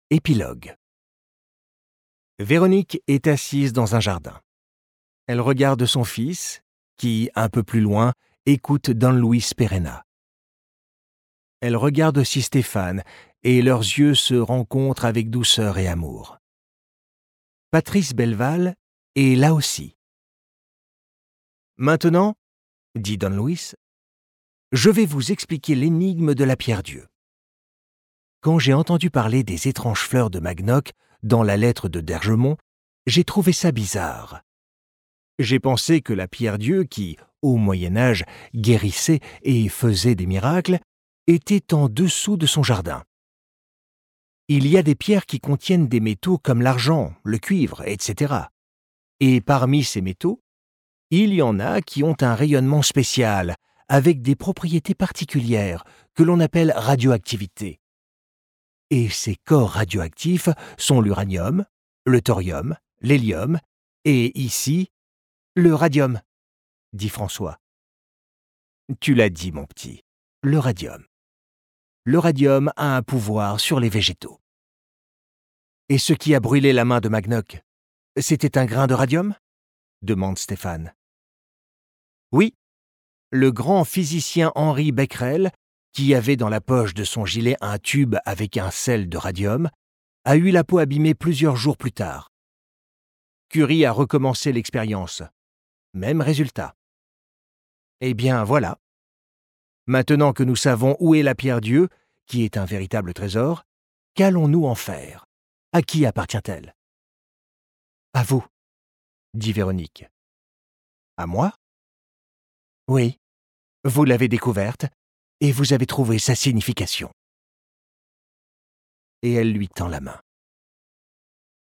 Épilogue. Véronique est assise dans un jardin. Elle regarde son fils, qui, un peu plus loin, écoute Don Luis Perena. Elle regarde aussi Stéphane, et leurs yeux se rencontrent avec douceur et amour. Patrice Belval est là aussi. « Maintenant, dit Don Luis, je vais vous expliquer l'énigme de la pierre-dieu. Quand j'ai entendu parler des étranges fleurs de Magnoc dans la lettre de d'Ergemont, j'ai trouvé ça bizarre. J'ai pensé que la pierre-dieu qui, au Moyen-Âge, guérissait et faisait des miracles, était en dessous de son jardin. Il y a des pierres qui contiennent des métaux comme l'argent, le cuivre, etc. Et parmi ces métaux, il y en a qui ont un rayonnement spécial, avec des propriétés particulières que l'on appelle radioactivité. Et ces corps radioactifs sont l'uranium, le thorium, l'hélium et, ici, le radium, dit François. Tu l'as dit, mon petit, le radium. Le radium a un pouvoir sur les végétaux. Et ce qui a brûlé la main de Magnoc, c'était un grain de radium ? Demande Stéphane. Oui, le grand physicien Henri Becquerel, qui avait dans la poche de son gilet un tube avec un sel de radium, a eu la peau abîmée plusieurs jours plus tard. Curie a recommencé l'expérience. Même résultat. Eh bien, voilà. Maintenant que nous savons où est la pierre-dieu, qui est un véritable trésor, qu'allons-nous en faire ? À qui appartient-elle ? À vous, dit Véronique. À moi ? Oui, vous l'avez découverte et vous avez trouvé sa signification. Et elle lui tend la main.